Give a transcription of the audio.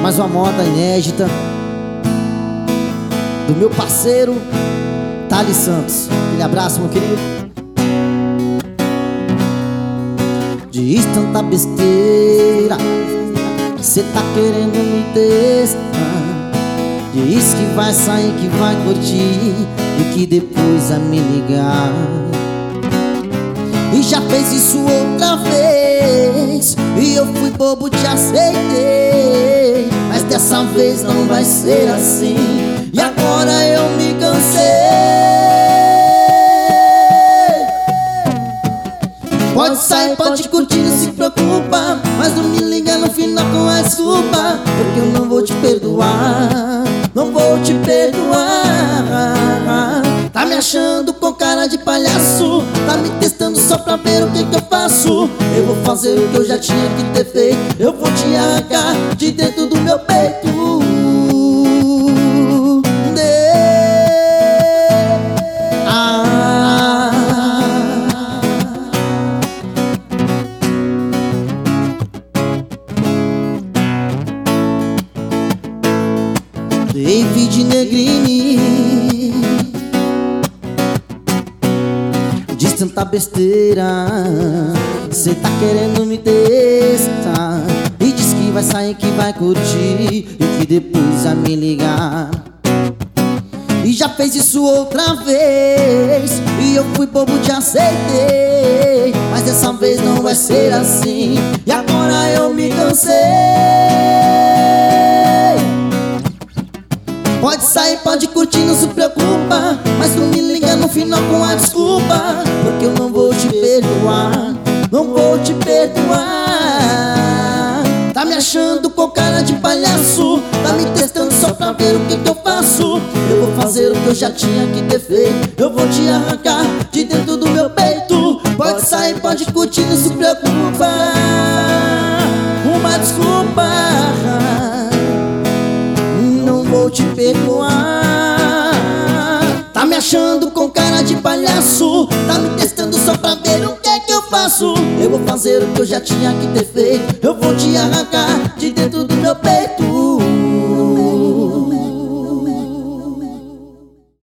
mais uma moda inédita do meu parceiro Thales Santos. Aquele abraço, meu querido. Diz tanta besteira, cê tá querendo me testar. Diz que vai sair, que vai curtir e que depois vai me ligar. E já fez isso outra vez e eu fui bobo, te aceitei. Mas dessa vez não vai ser assim. E agora eu me cansei. Pode sair, pode curtir, não se preocupa, mas não me liga no final com a desculpa, porque eu não vou te perdoar. Não vou te perdoar. Tá me achando com cara de palhaço, tá me testando só pra ver o que eu faço. Eu vou fazer o que eu já tinha que ter feito. Eu vou te arrancar de dentro do meu peito. David Negrini diz tanta besteira, cê tá querendo me testar. E diz que vai sair, que vai curtir e que depois vai me ligar. E já fez isso outra vez e eu fui bobo, te aceitei. Mas dessa vez não vai ser assim. E agora eu me cansei. Pode sair, pode curtir, não se preocupa, mas não me liga no final com a desculpa, porque eu não vou te perdoar. Não vou te perdoar. Tá me achando com cara de palhaço, tá me testando só pra ver o que eu faço. Eu vou fazer o que eu já tinha que ter feito. Eu vou te arrancar de dentro do meu peito. Pode sair, pode curtir, não se preocupa. Uma desculpa. Não vou te perdoar. Tá me achando com cara de palhaço, tá me testando só pra ver o que eu faço. Eu vou fazer o que eu já tinha que ter feito. Eu vou te arrancar de dentro do meu peito.